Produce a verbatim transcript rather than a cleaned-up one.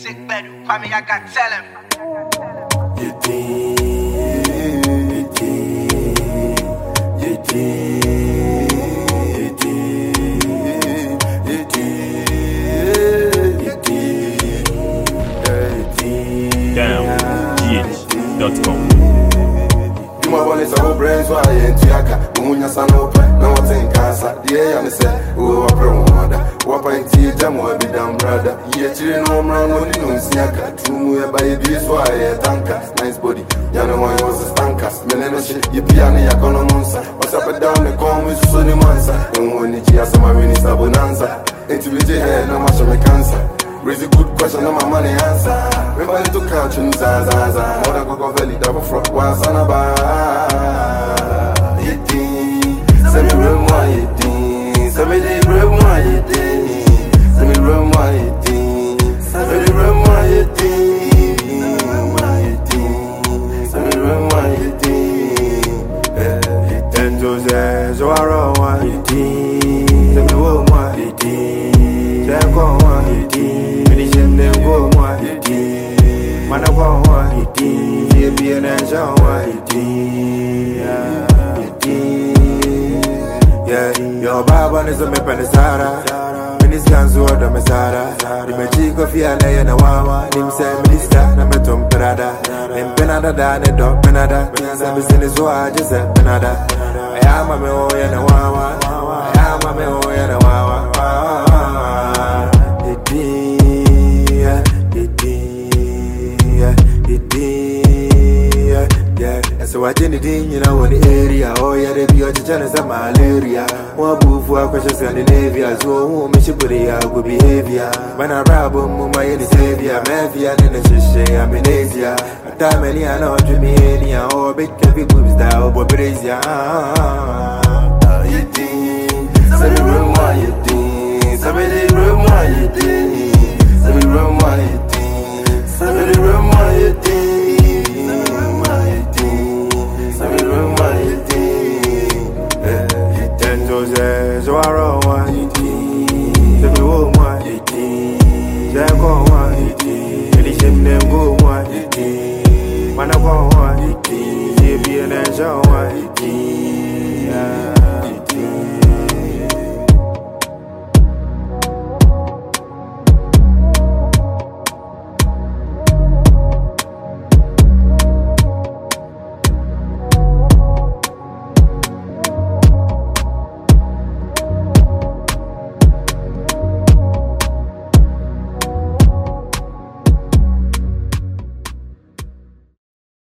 Music bedu, Kwame, I got tell him. You did, you did, you did, you did, you did, you did, down G H dot com. You my one is our brains, why I ain't Yaka, Munya Sanopa, no one think cancer, the air and say, oh, I promote. What I see, Jam will be down, brother. Yet you know, man, only no Siaka, two by this, why I tanker, nice body. Yana one was a stanker, Melena shit, you piano, Yakono Monsa. What's up and down the corn with Sunny Mansa, and when it's here, some minister bonanza. Intimate hair, no much of my cancer. Raise a good question, no my money answer. Remember to couch and Zaza, more than Coco Valley, double front, one son of a. Send me room, why you think? Send me the room, why you think? Send me room, why you think? Send me the room, why you think? Send me room, why you think? Ten Jose, Joaro, why you think? Send me room, why you think? Send me why you think? Finish them, go, why you think? Man, I want why you think? You be an angel, why you think? You think? Yeah, your Baba is a mepanisara. Minis Ganzo, the Mesara. The magic of Yana and Awawa. Nim say Minister, Namatum Perada. And Penada, the dog Penada. Some is why just a Penada. I am a meo and Awawa. I am a meo and Awawa. It did, it did, it did. Yeah, so I didn't, you know, in the area. Oh, yeah, they be on the channels of malaria. One move for questions in the Navy. So, Michiburia, good behavior. When I rap, my any savior, Mafia, and the Shisha, I'm in Asia. A time any I know to me, any or big heavy moves down, but Brazia. You think, send me room, why you think? Send me the room, why you think? Send me room, why you think? Send me the room, why you think? Joaro, why you think? The blue one, you think? Jack on one, you think? Edition them go one, you think? Man, I want one, you think? You be an angel, one, you think?